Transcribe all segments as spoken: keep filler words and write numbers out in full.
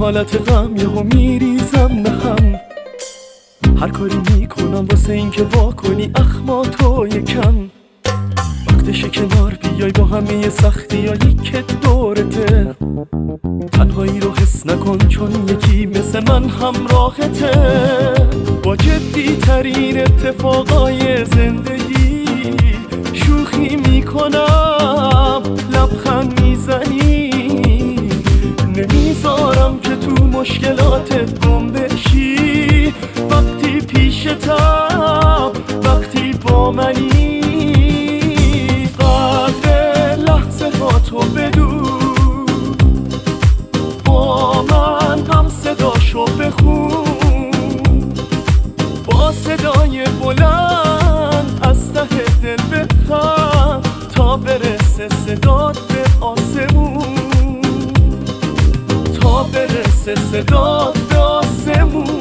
حالت غم یهو میریزم نهم. هر کاری میکنم واسه این که وا کنی اخماتو یکم. وقتشه کنار بیای با همه سختی هایی که دورته. تنهایی رو حس نکن چون یکی مثل من همراهته. با جدی ترین اتفاقای زندگی شوخی میکنم، لبخند میزنی. نمیذارم که تو مشکلاتت گم بشی. وقتی پیشتم، وقتی با منی. قدر لحظه ها تو بدون، با من هم صداشو بخون. با صدای بلند از ته دل بخند تا برسه صدات به آسمون. تا برسه صدات به آسمون.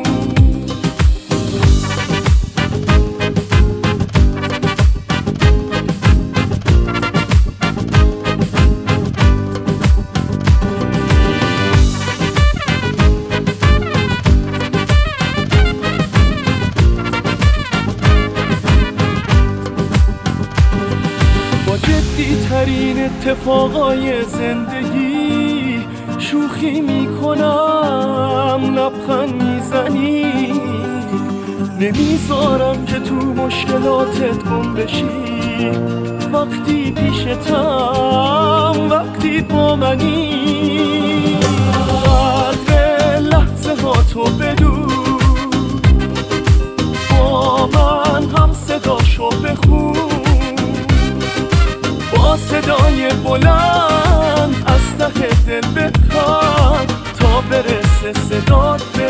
با جدی ترین اتفاقای زندگی شوخی میکنم، لبخند میزنی. نمیذارم که تو مشکلاتت گم بشی. وقتی پیشتم، وقتی با منی. قدر لحظه ها تو بدون، با من هم صداشو بخون. با صدای بلند از ته دل بخواد تا برسه صدات به